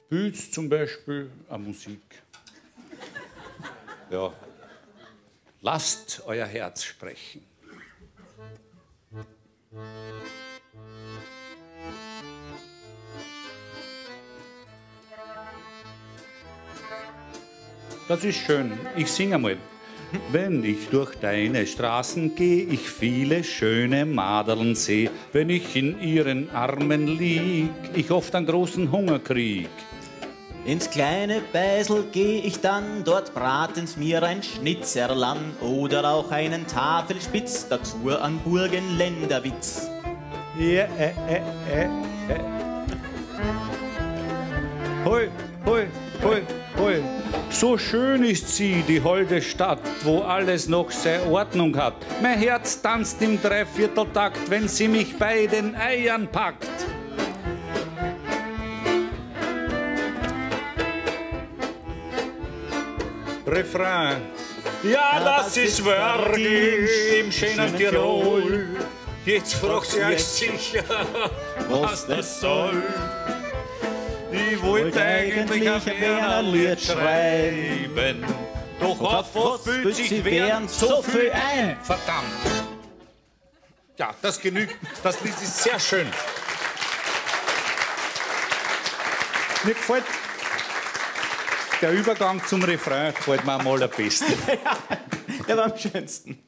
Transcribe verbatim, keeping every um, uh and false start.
Spielt zum Beispiel eine Musik. Ja. Lasst euer Herz sprechen. Das ist schön. Ich singe einmal. Wenn ich durch deine Straßen geh, ich viele schöne Madeln seh. Wenn ich in ihren Armen lieg, ich oft einen großen Hunger krieg. Ins kleine Beisel geh ich dann, dort braten's mir ein Schnitzerlan oder auch einen Tafelspitz, dazu an Burgenländerwitz. Ja, äh, äh, äh, äh. Hoi, hoi, hoi, hoi. So schön ist sie, die holde Stadt, wo alles noch seine Ordnung hat. Mein Herz tanzt im Dreivierteltakt, wenn sie mich bei den Eiern packt. Refrain. Ja, Ja, das, das ist ist Wörgisch Wörgisch im schönen schönen Tirol. Tirol. Jetzt fragt ihr euch sicher, was das soll. Ich wollte eigentlich ein Wernerlied schreiben, doch auf was fühlt sich während so viel ein? Verdammt! Ja, das genügt. Das Lied ist sehr schön. Mir gefällt der Übergang zum Refrain gefällt mir am allerbesten. Der war am schönsten.